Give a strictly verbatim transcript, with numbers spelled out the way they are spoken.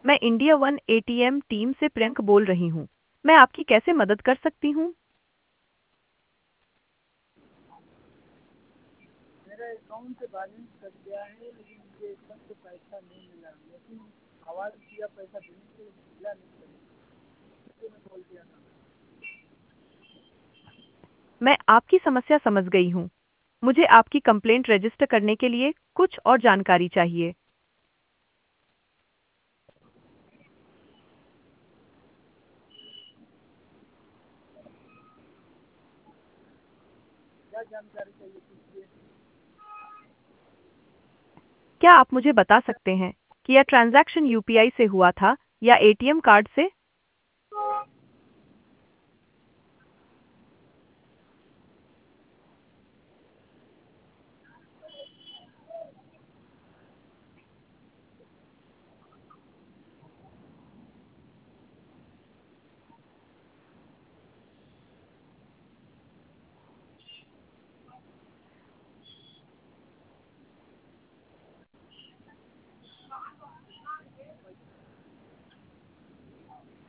मैं India one ATM team से प्रियंक बोल रही हूँ। मैं आपकी कैसे मदद कर सकती हूँ? मेरा अकाउंट से बैलेंस कट गया है, लेकिन मुझे एकदम से पैसा नहीं मिला। लेकिन आवाज़ किया पैसा देने के लिए, मिला नहीं पैसा, इसलिए मैं कॉल किया था। मैं आपकी समस्या समझ गई हूँ। मुझे आपकी कंप्लेंट रजिस्टर करने के लिए कुछ और जानकारी चाहिए। क्या जानकारी चाहिए पूछिए। क्या आप मुझे बता सकते हैं कि यह ट्रांजैक्शन यूपीआई से हुआ था या एटीएम कार्ड से?